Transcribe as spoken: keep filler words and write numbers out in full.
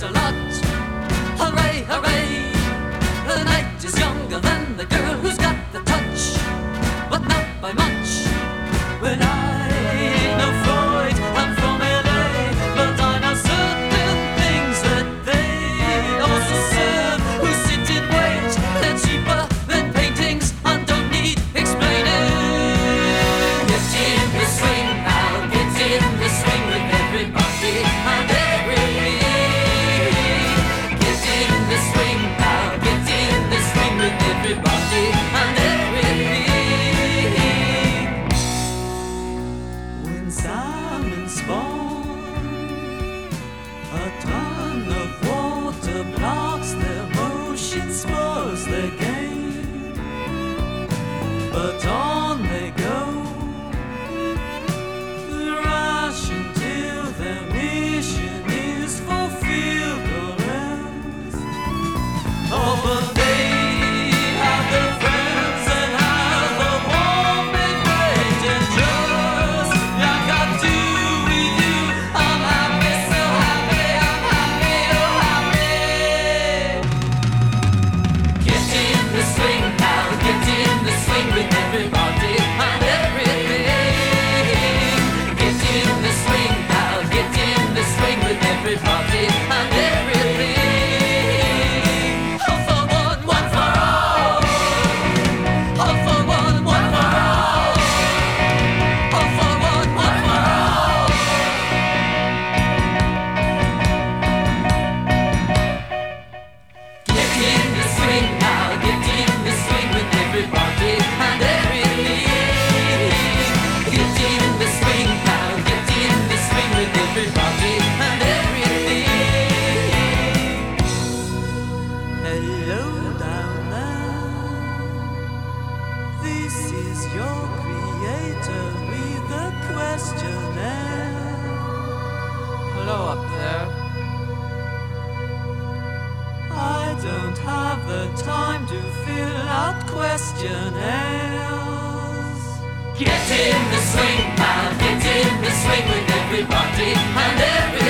a lot. Hooray, hooray, the night is younger than the girl who's got the touch, but not by much. When I ain't no Freud, I'm from L A, but I know certain things that they also serve, who sit and wait. They're cheaper than paintings and don't need explaining. Get in the swing now, get in the swing with everybody and everything. Get in the swing now, get in the swing with everybody and everything. When salmon spawn, a ton of water blocks their motion, spoils their game, but on they go, rush until their mission is fulfilled or else. Oh, but they have their friends and have a warm embrace, and just like I do with you, I'm happy, so happy, I'm happy, oh happy. Get in the swing now, get in the swing with everybody and everything. Get in the swing now, get in the swing with everybody and everything. All for one, one for all. All for one, one for all. All for one, one for all. Get in the swing now, get in the swing with everybody and everything. Get in the swing now, get in the swing with everybody and everything. Hello down there, this is your creator with a questionnaire. Hello up there. I don't have the time to fill out questionnaires. Get in the swing now, get in the swing with everybody and everything.